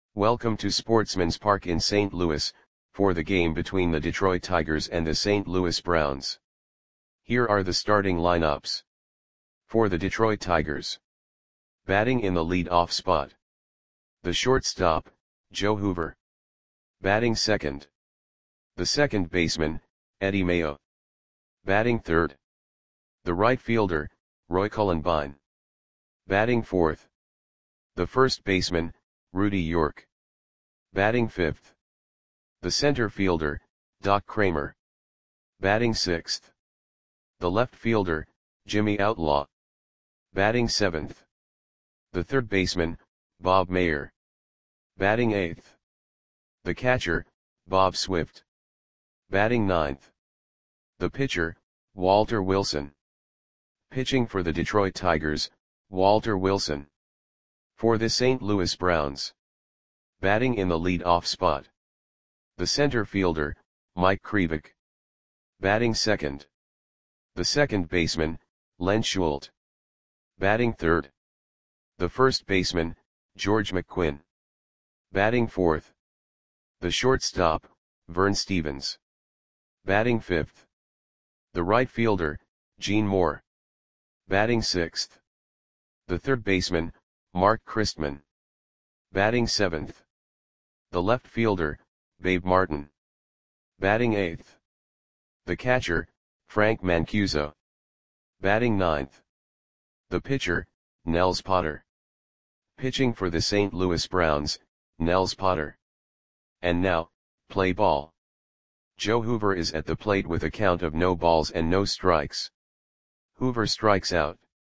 Welcome to Sportsman's Park in St. Louis, for the game between the Detroit Tigers and the St. Louis Browns. Here are the starting lineups. For the Detroit Tigers. Batting in the lead-off spot. The shortstop, Joe Hoover. Batting second. The second baseman, Eddie Mayo. Batting third. The right fielder, Roy Cullenbine. Batting fourth. The first baseman, Rudy York. Batting fifth. The center fielder, Doc Kramer. Batting sixth. The left fielder, Jimmy Outlaw. Batting seventh. The third baseman, Bob Mayer. Batting eighth. The catcher, Bob Swift. Batting ninth. The pitcher, Walter Wilson. Pitching for the Detroit Tigers, Walter Wilson. For the St. Louis Browns. Batting in the lead-off spot. The center fielder, Mike Krivik. Batting second. The second baseman, Len Schult. Batting third. The first baseman, George McQuinn. Batting fourth. The shortstop, Vern Stephens. Batting fifth. The right fielder, Gene Moore. Batting sixth. The third baseman, Mark Christman. Batting seventh. The left fielder, Babe Martin. Batting eighth. The catcher, Frank Mancuso. Batting ninth. The pitcher, Nels Potter. Pitching for the St. Louis Browns, Nels Potter. And now, play ball. Joe Hoover is at the plate with a count of no balls and no strikes. Hoover strikes out.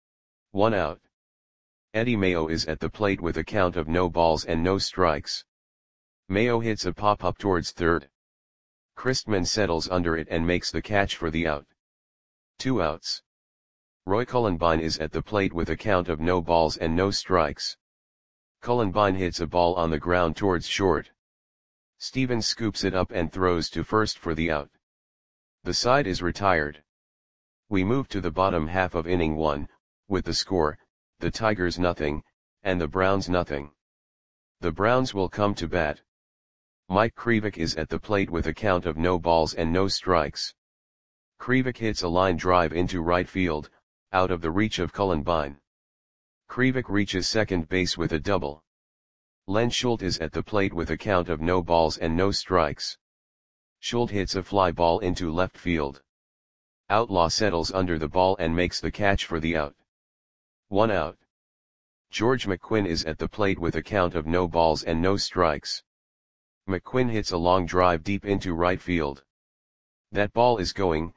1 out. Eddie Mayo is at the plate with a count of no balls and no strikes. Mayo hits a pop-up towards third. Christman settles under it and makes the catch for the out. 2 outs. Roy Cullenbine is at the plate with a count of no balls and no strikes. Cullenbine hits a ball on the ground towards short. Stephens scoops it up and throws to first for the out. The side is retired. We move to the bottom half of inning 1, with the score, the Tigers nothing, and the Browns nothing. The Browns will come to bat. Mike Krivik is at the plate with a count of no balls and no strikes. Krivik hits a line drive into right field, out of the reach of Cullenbine. Krivik reaches second base with a double. Len Schult is at the plate with a count of no balls and no strikes. Schult hits a fly ball into left field. Outlaw settles under the ball and makes the catch for the out. 1 out. George McQuinn is at the plate with a count of no balls and no strikes. McQuinn hits a long drive deep into right field. That ball is gone.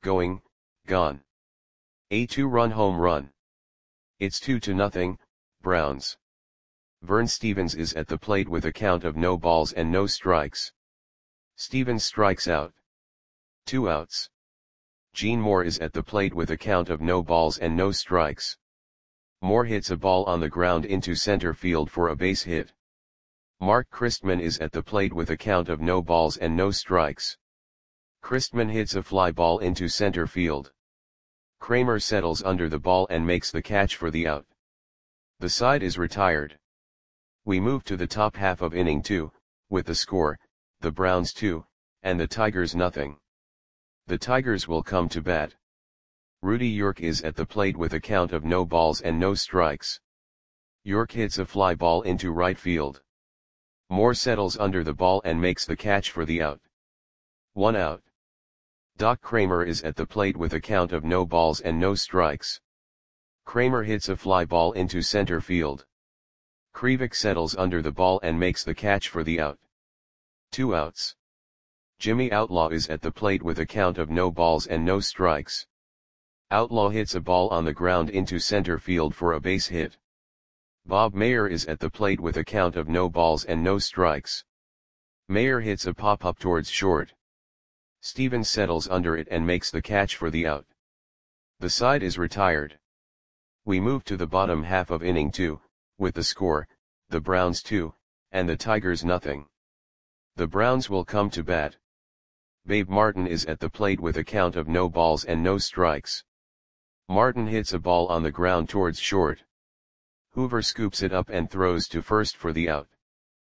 A 2-run home run. It's 2-0, Browns. Vern Stephens is at the plate with a count of no balls and no strikes. Stephens strikes out. 2 outs. Gene Moore is at the plate with a count of no balls and no strikes. Moore hits a ball on the ground into center field for a base hit. Mark Christman is at the plate with a count of no balls and no strikes. Christman hits a fly ball into center field. Kramer settles under the ball and makes the catch for the out. The side is retired. We move to the top half of inning 2, with the score, the Browns 2, and the Tigers nothing. The Tigers will come to bat. Rudy York is at the plate with a count of no balls and no strikes. York hits a fly ball into right field. Moore settles under the ball and makes the catch for the out. 1 out. Doc Kramer is at the plate with a count of no balls and no strikes. Kramer hits a fly ball into center field. Krivik settles under the ball and makes the catch for the out. 2 outs. Jimmy Outlaw is at the plate with a count of no balls and no strikes. Outlaw hits a ball on the ground into center field for a base hit. Bob Mayer is at the plate with a count of no balls and no strikes. Mayer hits a pop-up towards short. Stephens settles under it and makes the catch for the out. The side is retired. We move to the bottom half of inning 2, with the score, the Browns 2, and the Tigers nothing. The Browns will come to bat. Babe Martin is at the plate with a count of no balls and no strikes. Martin hits a ball on the ground towards short. Hoover scoops it up and throws to first for the out.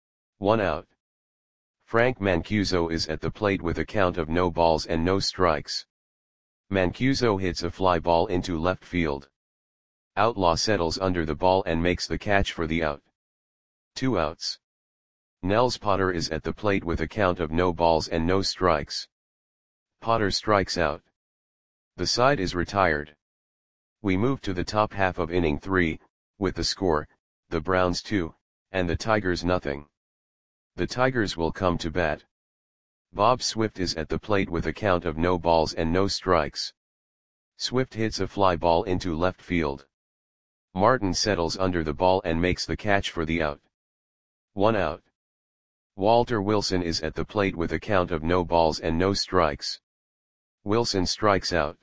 1 out. Frank Mancuso is at the plate with a count of no balls and no strikes. Mancuso hits a fly ball into left field. Outlaw settles under the ball and makes the catch for the out. 2 outs. Nels Potter is at the plate with a count of no balls and no strikes. Potter strikes out. The side is retired. We move to the top half of inning 3, with the score, the Browns 2, and the Tigers nothing. The Tigers will come to bat. Bob Swift is at the plate with a count of no balls and no strikes. Swift hits a fly ball into left field. Martin settles under the ball and makes the catch for the out. 1 out. Walter Wilson is at the plate with a count of no balls and no strikes. Wilson strikes out.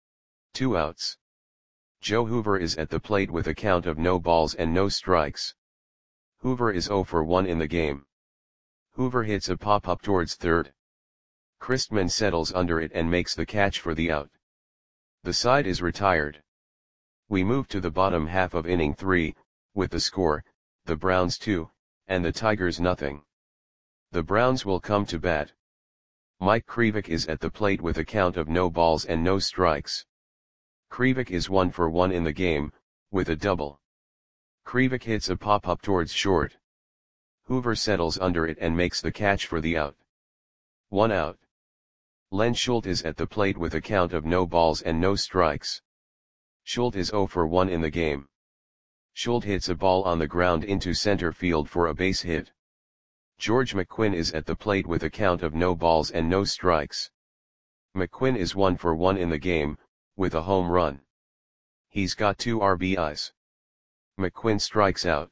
2 outs. Joe Hoover is at the plate with a count of no balls and no strikes. Hoover is 0 for 1 in the game. Hoover hits a pop-up towards third. Christman settles under it and makes the catch for the out. The side is retired. We move to the bottom half of inning 3, with the score, the Browns 2, and the Tigers nothing. The Browns will come to bat. Mike Krivik is at the plate with a count of no balls and no strikes. Krivik is 1 for 1 in the game, with a double. Krivik hits a pop-up towards short. Hoover settles under it and makes the catch for the out. 1 out. Len Schultz is at the plate with a count of no balls and no strikes. Schultz is 0 for 1 in the game. Schultz hits a ball on the ground into center field for a base hit. George McQuinn is at the plate with a count of no balls and no strikes. McQuinn is 1 for 1 in the game, with a home run. He's got 2 RBIs. McQuinn strikes out.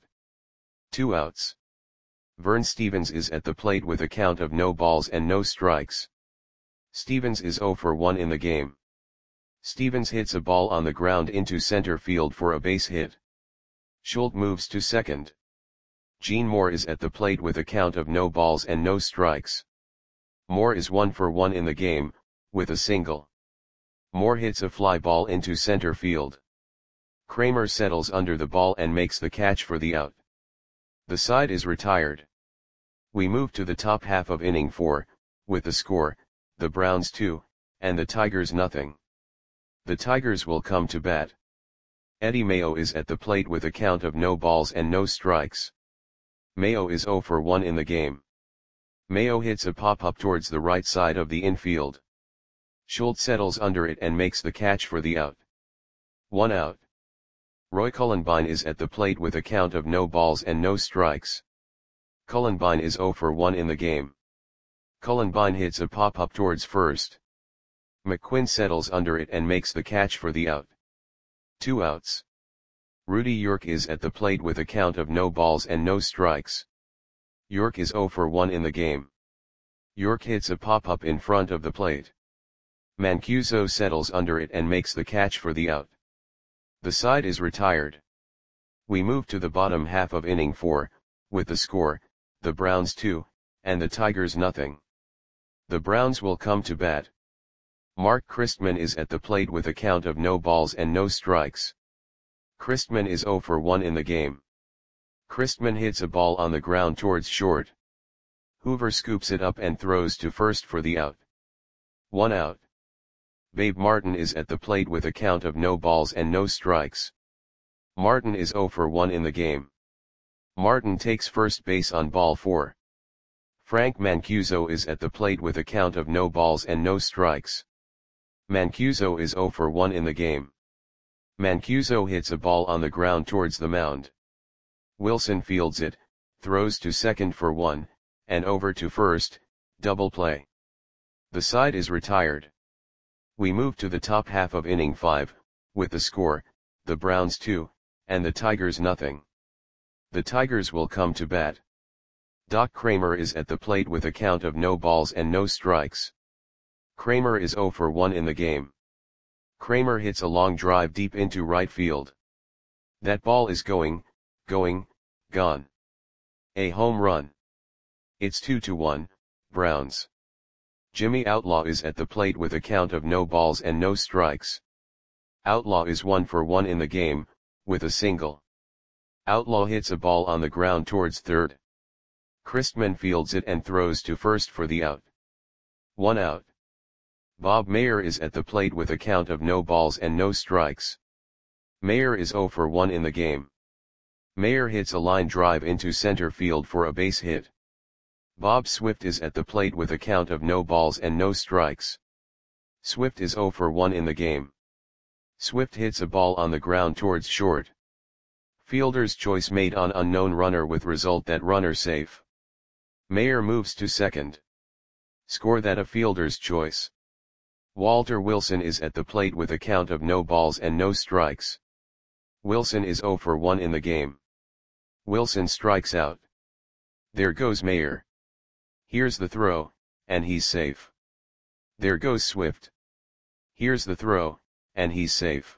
2 outs. Vern Stevens is at the plate with a count of no balls and no strikes. Stevens is 0 for 1 in the game. Stevens hits a ball on the ground into center field for a base hit. Schultz moves to second. Gene Moore is at the plate with a count of no balls and no strikes. Moore is 1 for 1 in the game, with a single. Moore hits a fly ball into center field. Kramer settles under the ball and makes the catch for the out. The side is retired. We move to the top half of inning 4, with the score, the Browns 2, and the Tigers nothing. The Tigers will come to bat. Eddie Mayo is at the plate with a count of no balls and no strikes. Mayo is 0 for 1 in the game. Mayo hits a pop-up towards the right side of the infield. Schultz settles under it and makes the catch for the out. 1 out. Roy Cullenbine is at the plate with a count of no balls and no strikes. Cullenbine is 0 for 1 in the game. Cullenbine hits a pop-up towards first. McQuinn settles under it and makes the catch for the out. 2 outs. Rudy York is at the plate with a count of no balls and no strikes. York is 0 for 1 in the game. York hits a pop-up in front of the plate. Mancuso settles under it and makes the catch for the out. The side is retired. We move to the bottom half of inning 4, with the score, the Browns 2, and the Tigers nothing. The Browns will come to bat. Mark Christman is at the plate with a count of no balls and no strikes. Christman is 0 for 1 in the game. Christman hits a ball on the ground towards short. Hoover scoops it up and throws to first for the out. 1 out. Babe Martin is at the plate with a count of no balls and no strikes. Martin is 0 for 1 in the game. Martin takes first base on ball 4. Frank Mancuso is at the plate with a count of no balls and no strikes. Mancuso is 0 for 1 in the game. Mancuso hits a ball on the ground towards the mound. Wilson fields it, throws to second for 1, and over to first, double play. The side is retired. We move to the top half of inning 5, with the score, the Browns 2, and the Tigers nothing. The Tigers will come to bat. Doc Kramer is at the plate with a count of no balls and no strikes. Kramer is 0 for 1 in the game. Kramer hits a long drive deep into right field. That ball is gone. A home run. It's 2-1, Browns. Jimmy Outlaw is at the plate with a count of no balls and no strikes. Outlaw is 1 for 1 in the game, with a single. Outlaw hits a ball on the ground towards third. Christman fields it and throws to first for the out. 1 out. Bob Mayer is at the plate with a count of no balls and no strikes. Mayer is 0 for 1 in the game. Mayer hits a line drive into center field for a base hit. Bob Swift is at the plate with a count of no balls and no strikes. Swift is 0 for 1 in the game. Swift hits a ball on the ground towards short. Fielder's choice made on unknown runner with result that runner safe. Mayer moves to second. Score that a fielder's choice. Walter Wilson is at the plate with a count of no balls and no strikes. Wilson is 0 for 1 in the game. Wilson strikes out. There goes Mayer. Here's the throw, and he's safe. There goes Swift. Here's the throw, and he's safe.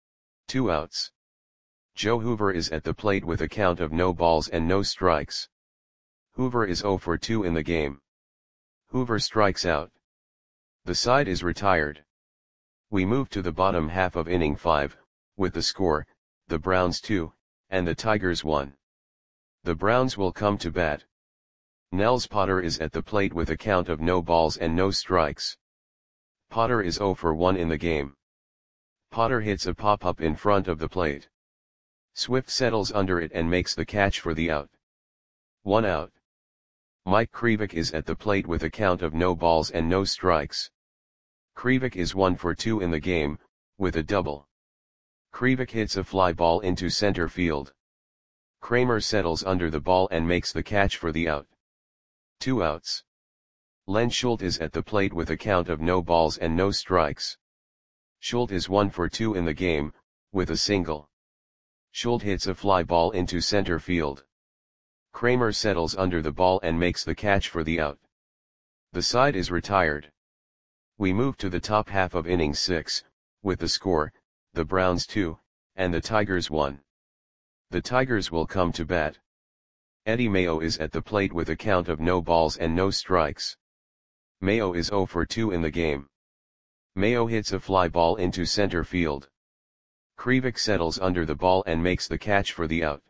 2 outs. Joe Hoover is at the plate with a count of no balls and no strikes. Hoover is 0 for 2 in the game. Hoover strikes out. The side is retired. We move to the bottom half of inning 5, with the score, the Browns 2, and the Tigers 1. The Browns will come to bat. Nels Potter is at the plate with a count of no balls and no strikes. Potter is 0 for 1 in the game. Potter hits a pop-up in front of the plate. Swift settles under it and makes the catch for the out. 1 out. Mike Krivik is at the plate with a count of no balls and no strikes. Krivik is 1 for 2 in the game, with a double. Krivik hits a fly ball into center field. Kramer settles under the ball and makes the catch for the out. 2 outs. Len Schultz is at the plate with a count of no balls and no strikes. Schultz is 1 for 2 in the game, with a single. Schultz hits a fly ball into center field. Kramer settles under the ball and makes the catch for the out. The side is retired. We move to the top half of inning 6, with the score, the Browns 2, and the Tigers 1. The Tigers will come to bat. Eddie Mayo is at the plate with a count of no balls and no strikes. Mayo is 0 for 2 in the game. Mayo hits a fly ball into center field. Krivik settles under the ball and makes the catch for the out.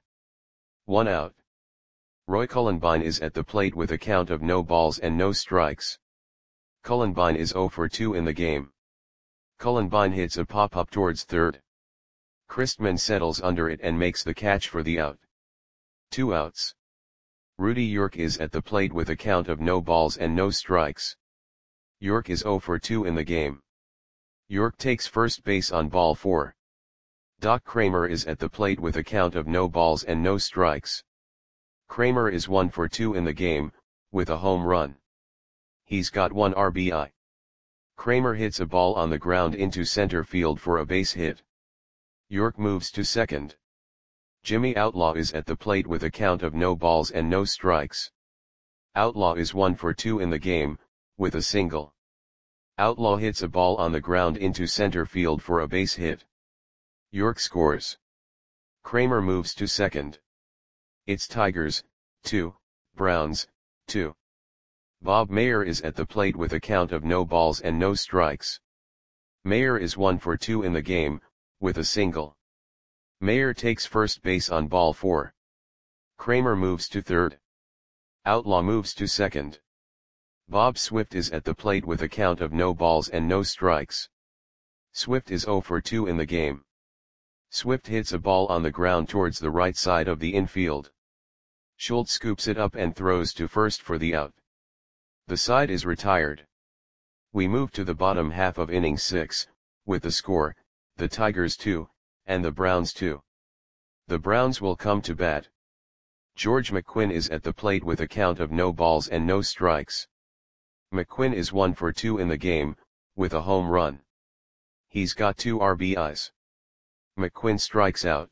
1 out. Roy Cullenbine is at the plate with a count of no balls and no strikes. Cullenbine is 0 for 2 in the game. Cullenbine hits a pop-up towards third. Christman settles under it and makes the catch for the out. 2 outs. Rudy York is at the plate with a count of no balls and no strikes. York is 0 for 2 in the game. York takes first base on ball 4. Doc Kramer is at the plate with a count of no balls and no strikes. Kramer is 1 for 2 in the game, with a home run. He's got 1 RBI. Kramer hits a ball on the ground into center field for a base hit. York moves to second. Jimmy Outlaw is at the plate with a count of no balls and no strikes. Outlaw is 1 for 2 in the game, with a single. Outlaw hits a ball on the ground into center field for a base hit. York scores. Kramer moves to second. It's Tigers, 2, Browns, 2. Bob Mayer is at the plate with a count of no balls and no strikes. Mayer is 1 for 2 in the game, with a single. Mayer takes first base on ball 4. Kramer moves to third. Outlaw moves to second. Bob Swift is at the plate with a count of no balls and no strikes. Swift is 0 for 2 in the game. Swift hits a ball on the ground towards the right side of the infield. Schultz scoops it up and throws to first for the out. The side is retired. We move to the bottom half of inning 6, with the score, the Tigers 2, and the Browns 2. The Browns will come to bat. George McQuinn is at the plate with a count of no balls and no strikes. McQuinn is 1 for 2 in the game, with a home run. He's got 2 RBIs. McQuinn strikes out.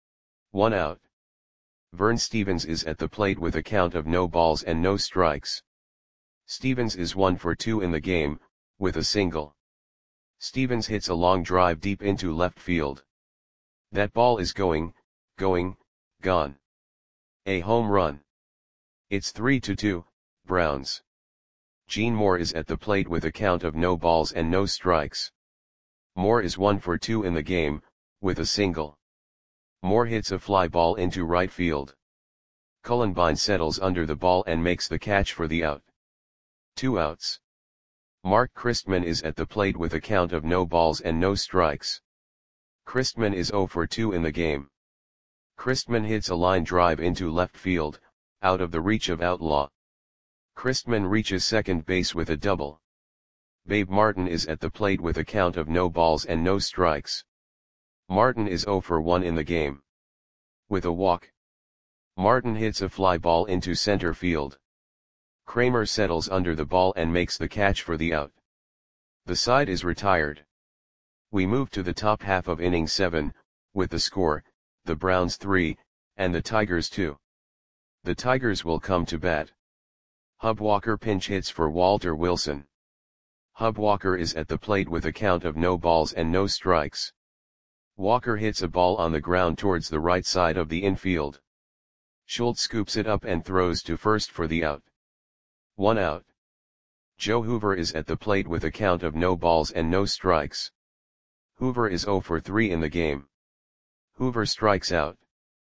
1 out. Vern Stevens is at the plate with a count of no balls and no strikes. Stevens is 1 for 2 in the game, with a single. Stevens hits a long drive deep into left field. That ball is gone. A home run. It's 3-2, Browns. Gene Moore is at the plate with a count of no balls and no strikes. Moore is 1 for 2 in the game, with a single. Moore hits a fly ball into right field. Cullenbine settles under the ball and makes the catch for the out. 2 outs. Mark Christman is at the plate with a count of no balls and no strikes. Christman is 0 for 2 in the game. Christman hits a line drive into left field, out of the reach of Outlaw. Christman reaches second base with a double. Babe Martin is at the plate with a count of no balls and no strikes. Martin is 0 for 1 in the game. With a walk, Martin hits a fly ball into center field. Kramer settles under the ball and makes the catch for the out. The side is retired. We move to the top half of inning 7, with the score, the Browns 3, and the Tigers 2. The Tigers will come to bat. Hub Walker pinch hits for Walter Wilson. Hub Walker is at the plate with a count of no balls and no strikes. Walker hits a ball on the ground towards the right side of the infield. Schultz scoops it up and throws to first for the out. 1 out. Joe Hoover is at the plate with a count of no balls and no strikes. Hoover is 0 for 3 in the game. Hoover strikes out.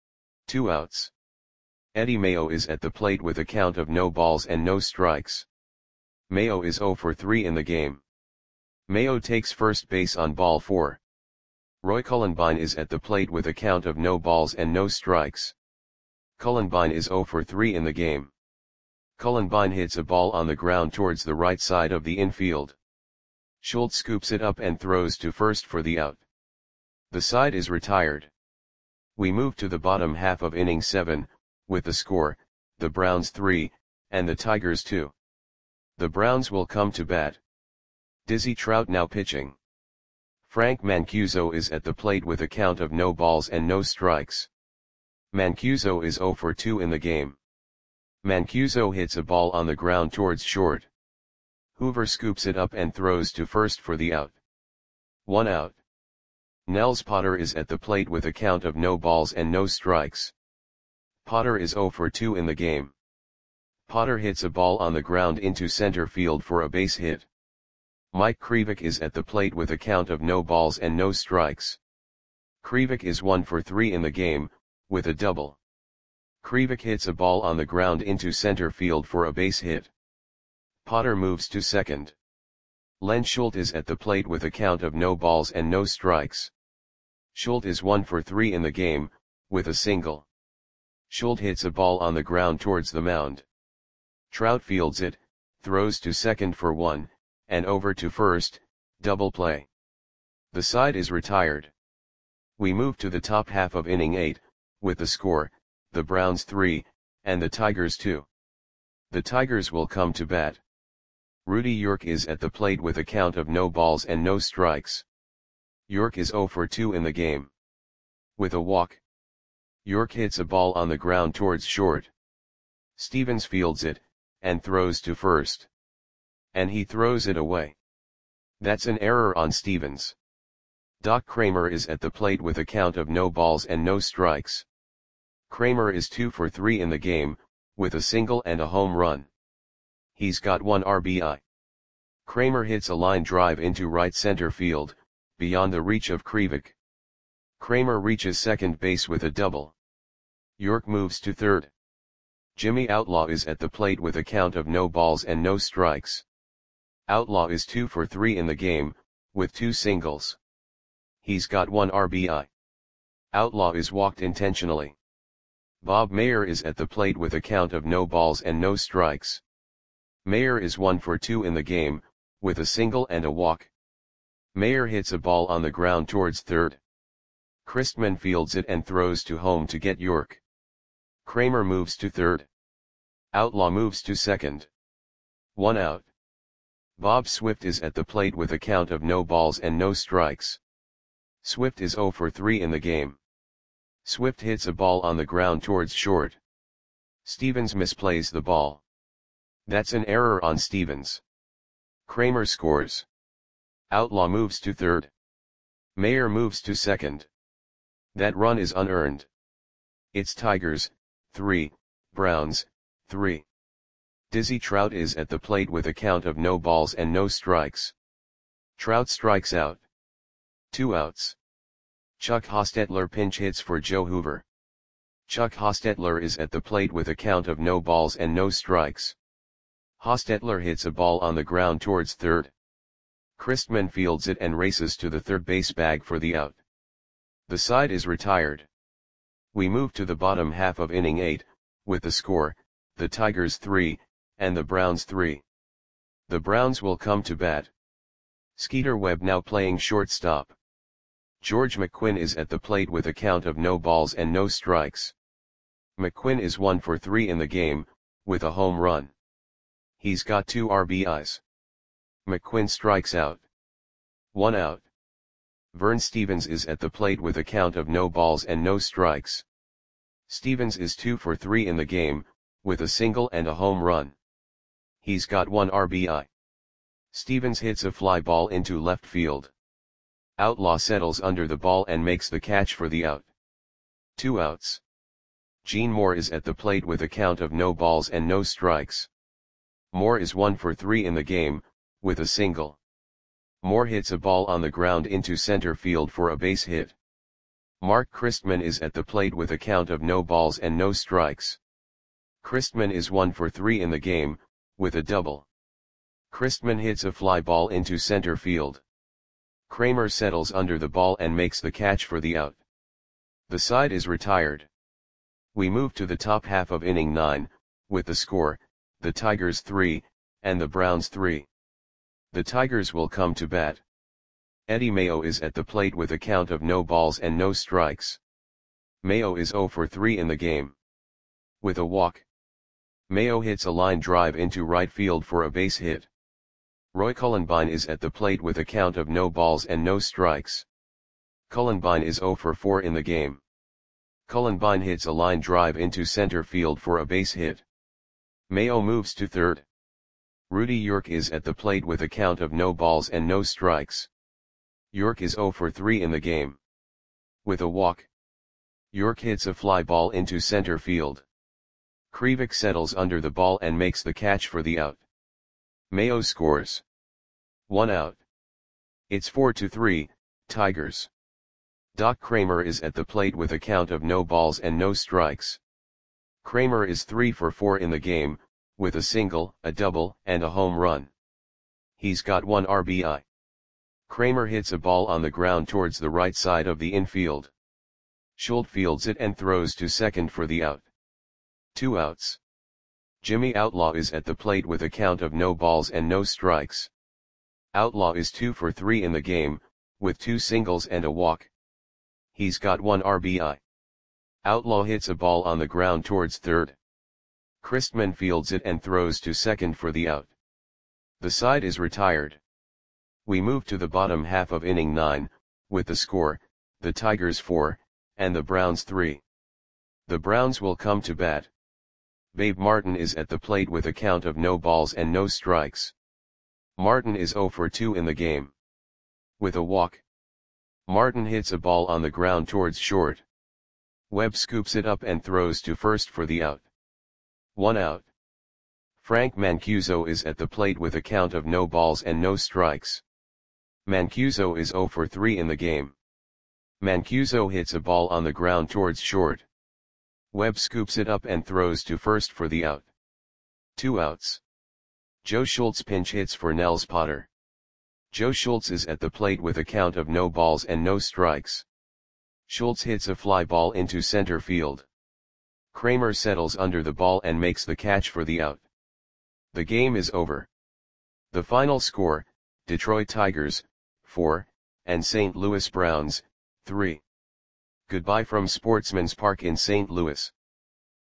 2 outs. Eddie Mayo is at the plate with a count of no balls and no strikes. Mayo is 0 for 3 in the game. Mayo takes first base on ball 4. Roy Cullenbine is at the plate with a count of no balls and no strikes. Cullenbine is 0 for 3 in the game. Cullenbine hits a ball on the ground towards the right side of the infield. Schultz scoops it up and throws to first for the out. The side is retired. We move to the bottom half of inning 7, with the score, the Browns 3, and the Tigers 2. The Browns will come to bat. Dizzy Trout now pitching. Frank Mancuso is at the plate with a count of no balls and no strikes. Mancuso is 0 for 2 in the game. Mancuso hits a ball on the ground towards short. Hoover scoops it up and throws to first for the out. 1 out. Nels Potter is at the plate with a count of no balls and no strikes. Potter is 0 for 2 in the game. Potter hits a ball on the ground into center field for a base hit. Mike Krivik is at the plate with a count of no balls and no strikes. Krivik is 1 for 3 in the game, with a double. Krivik hits a ball on the ground into center field for a base hit. Potter moves to second. Len Schultz is at the plate with a count of no balls and no strikes. Schultz is 1 for 3 in the game, with a single. Schultz hits a ball on the ground towards the mound. Trout fields it, throws to second for 1, and over to first, double play. The side is retired. We move to the top half of inning 8, with the score, the Browns 3, and the Tigers 2. The Tigers will come to bat. Rudy York is at the plate with a count of no balls and no strikes. York is 0 for 2 in the game. With a walk, York hits a ball on the ground towards short. Stevens fields it, and throws to first. And he throws it away. That's an error on Stevens. Doc Kramer is at the plate with a count of no balls and no strikes. Kramer is 2 for 3 in the game, with a single and a home run. He's got 1 RBI. Kramer hits a line drive into right center field, beyond the reach of Krivik. Kramer reaches second base with a double. York moves to third. Jimmy Outlaw is at the plate with a count of no balls and no strikes. Outlaw is 2 for 3 in the game, with 2 singles. He's got 1 RBI. Outlaw is walked intentionally. Bob Mayer is at the plate with a count of no balls and no strikes. Mayer is 1 for 2 in the game, with a single and a walk. Mayer hits a ball on the ground towards third. Christman fields it and throws to home to get York. Kramer moves to third. Outlaw moves to second. 1 out. Bob Swift is at the plate with a count of no balls and no strikes. Swift is 0 for 3 in the game. Swift hits a ball on the ground towards short. Stevens misplays the ball. That's an error on Stevens. Kramer scores. Outlaw moves to third. Mayer moves to second. That run is unearned. It's Tigers, 3, Browns, 3. Dizzy Trout is at the plate with a count of no balls and no strikes. Trout strikes out. 2 outs. Chuck Hostetler pinch hits for Joe Hoover. Chuck Hostetler is at the plate with a count of no balls and no strikes. Hostetler hits a ball on the ground towards third. Christman fields it and races to the third base bag for the out. The side is retired. We move to the bottom half of inning 8, with the score, the Tigers 3, and the Browns 3. The Browns will come to bat. Skeeter Webb now playing shortstop. George McQuinn is at the plate with a count of no balls and no strikes. McQuinn is 1 for 3 in the game, with a home run. He's got 2 RBIs. McQuinn strikes out. 1 out. Vern Stevens is at the plate with a count of no balls and no strikes. Stevens is 2 for 3 in the game, with a single and a home run. He's got 1 RBI. Stevens hits a fly ball into left field. Outlaw settles under the ball and makes the catch for the out. 2 outs. Gene Moore is at the plate with a count of no balls and no strikes. Moore is 1 for 3 in the game, with a single. Moore hits a ball on the ground into center field for a base hit. Mark Christman is at the plate with a count of no balls and no strikes. Christman is 1 for 3 in the game, with a double. Christman hits a fly ball into center field. Kramer settles under the ball and makes the catch for the out. The side is retired. We move to the top half of inning 9, with the score, the Tigers 3, and the Browns 3. The Tigers will come to bat. Eddie Mayo is at the plate with a count of no balls and no strikes. Mayo is 0 for 3 in the game. With a walk. Mayo hits a line drive into right field for a base hit. Roy Cullenbine is at the plate with a count of no balls and no strikes. Cullenbine is 0 for 4 in the game. Cullenbine hits a line drive into center field for a base hit. Mayo moves to third. Rudy York is at the plate with a count of no balls and no strikes. York is 0 for 3 in the game. With a walk. York hits a fly ball into center field. Krivik settles under the ball and makes the catch for the out. Mayo scores. 1 out. It's 4-3, Tigers. Doc Kramer is at the plate with a count of no balls and no strikes. Kramer is 3 for 4 in the game, with a single, a double, and a home run. He's got 1 RBI. Kramer hits a ball on the ground towards the right side of the infield. Schultz fields it and throws to second for the out. 2 outs. Jimmy Outlaw is at the plate with a count of no balls and no strikes. Outlaw is 2 for 3 in the game, with 2 singles and a walk. He's got 1 RBI. Outlaw hits a ball on the ground towards third. Christman fields it and throws to second for the out. The side is retired. We move to the bottom half of inning 9, with the score, the Tigers 4, and the Browns 3. The Browns will come to bat. Babe Martin is at the plate with a count of no balls and no strikes. Martin is 0 for 2 in the game. With a walk. Martin hits a ball on the ground towards short. Webb scoops it up and throws to first for the out. 1 out. Frank Mancuso is at the plate with a count of no balls and no strikes. Mancuso is 0 for 3 in the game. Mancuso hits a ball on the ground towards short. Webb scoops it up and throws to first for the out. 2 outs. Joe Schultz pinch hits for Nels Potter. Joe Schultz is at the plate with a count of no balls and no strikes. Schultz hits a fly ball into center field. Kramer settles under the ball and makes the catch for the out. The game is over. The final score, Detroit Tigers, 4, and St. Louis Browns, 3. Goodbye from Sportsman's Park in St. Louis.